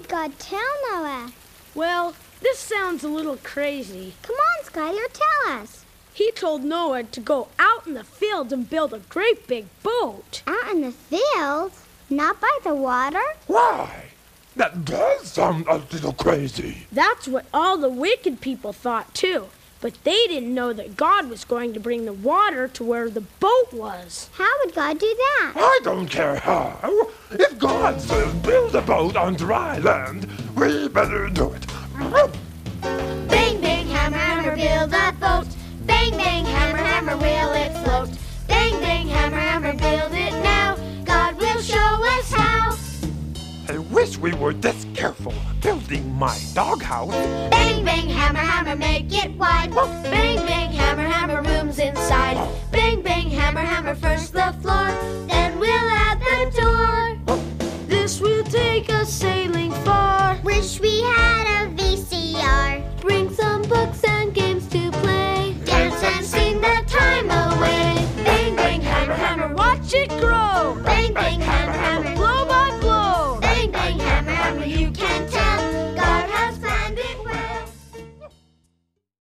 did God tell Noah? Well, this sounds a little crazy. Come on, Skylar, tell us. He told Noah to go out in the field and build a great big boat. Out in the field? Not by the water? Why? That does sound a little crazy. That's what all the wicked people thought, too. But they didn't know that God was going to bring the water to where the boat was. How would God do that? I don't care how. If God says build a boat on dry land, we better do it. Bang, bang, hammer, hammer, build a boat. Bang, bang, hammer, hammer, will it float? Bang, bang, hammer, hammer, build it now. God will show us how. I wish we were this careful building my doghouse. Bang, bang, hammer, hammer, make it wide. Bang, bang, hammer, hammer, rooms inside. Bang, bang, hammer, hammer, first the floor. Then we'll add the door. This will take us sailing far. Wish we had a VCR. Bring some books and games to play. Dance and sing the time away. Bang, bang, hammer, hammer, watch it grow.